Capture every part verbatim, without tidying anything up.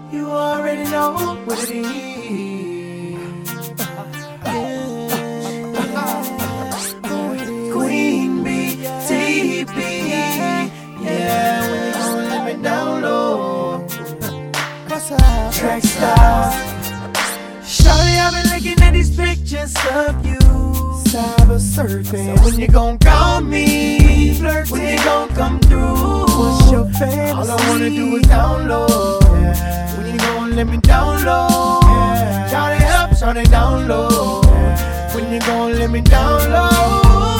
You already know what it is. Queen B, T B. Yeah, when you gon' let me down low. Track stars. Shawty, I've been looking at these pictures of you. Cyber surfing. When you gon' call me? Flirt. When you gon' come through? What's your fantasy? All I wanna do is download. Yeah. When you gon' let me download? Yeah. Shawty up, shawty down low. Yeah. When you gon' let me download?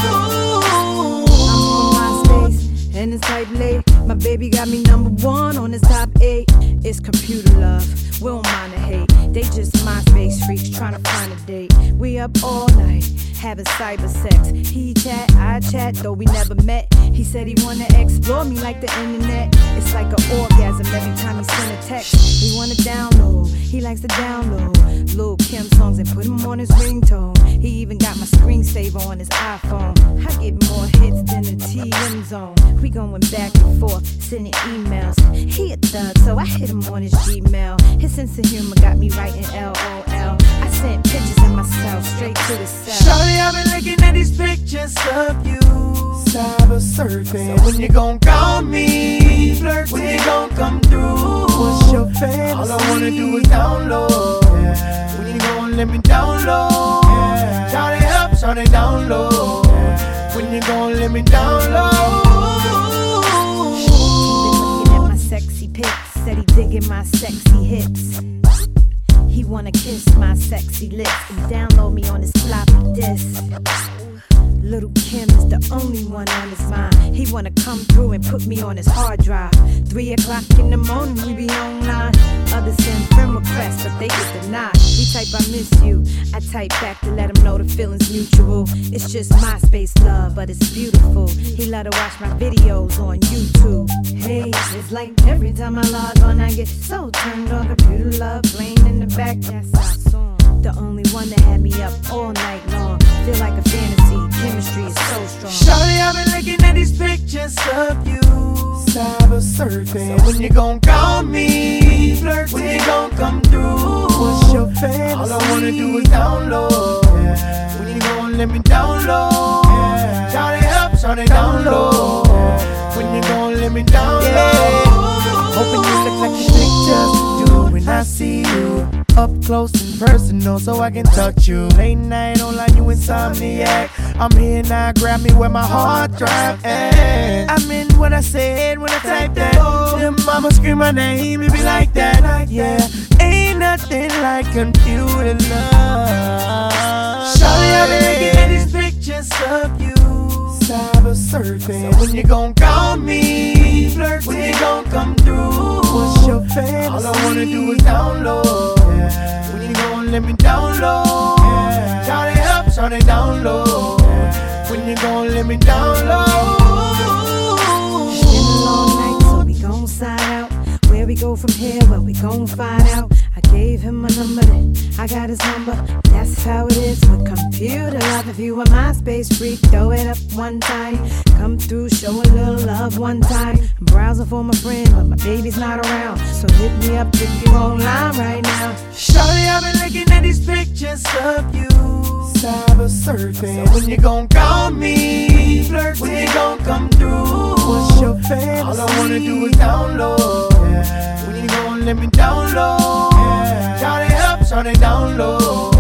And it's type late. My baby got me number one on his top eight. It's computer love, we don't mind the hate. They just MySpace freaks trying to find a date. We up all night, having cyber sex. He chat, I chat, though we never met. He said he wanna explore me like the internet. It's like an orgasm every time he send a text. He wanna download, he likes to download Lil' Kim songs and put them on his ringtone. He even got my screensaver on his iPhone. I get more hits than the T M zone. We going back and forth, sending emails. He a thug, so I hit him on his Gmail. His sense of humor got me writing L O L. I sent pictures of myself straight to the cell. Shawty, I've been looking at these pictures of you. Cyber surfing. So when you gon' call me? Flirt. When you gon' come through? What's your fantasy? All I wanna do is download. Yeah. When you gon' let me download? Yeah. Shawty up, shawty down low. Yeah. When you gon' let me download? Sexy pics, said he digging my sexy hips. He wanna kiss my sexy lips and download me on his floppy disk. Little Kim is the only one on his mind. He wanna come through and put me on his hard drive. Three o'clock in the morning, we be online. Others send friend requests, but they get denied. He type I miss you, I type back to let him know the feeling's mutual. It's just MySpace love, but it's beautiful. He love to watch my videos on YouTube. Hey, it's like every time I log on, I get so turned on. Computer love playing in the back, that's our song. The only one that had me up all night long. Feel like a fantasy, chemistry is so strong. Shawty, I've been looking at these pictures of you. Cyber surfing. So when you gon' call me? Flirt. When you gon' come through? What's your fantasy? All I wanna do is download. Yeah. When you gon' let me download? Yeah. Shawty up, shawty down low. Yeah. When you gon' let me download? Yeah. Hoping you look like you pictures do when I see you. Up close and personal so I can touch you. Late night online, you insomniac. I'm here now, grab me where my heart drive at. I meant what I said when I typed that. Then mama scream my name, it be like that. Yeah, ain't nothing like computer love. Shawty, I've been looking at these pictures of you. Cyber surfing. So when you gon' call me? Flirt. When you gon' come through? What's your fantasy? All I wanna do is download. Yeah. When you gon' let me download? Yeah. Shawty up, shawty down low. Yeah. When you gon' let me download? It's been a long night, so we gon' sign out. Where we go from here, well, we gon' find out. I gave him my number, then I got his number. That's how it is with computer love. If you a MySpace freak, throw it up one time. Come through, show a little love one time. I'm browsing for my friend, but my baby's not around. So hit me up if you online right now. Shawty, I've been looking at these pictures of you. Cyber surfing. So when you gon' call me? Flirt. When you gon' come through? What's your fantasy? All I wanna do is download. Yeah. When you gon' let me download? Yeah. Shawty up, shawty down low.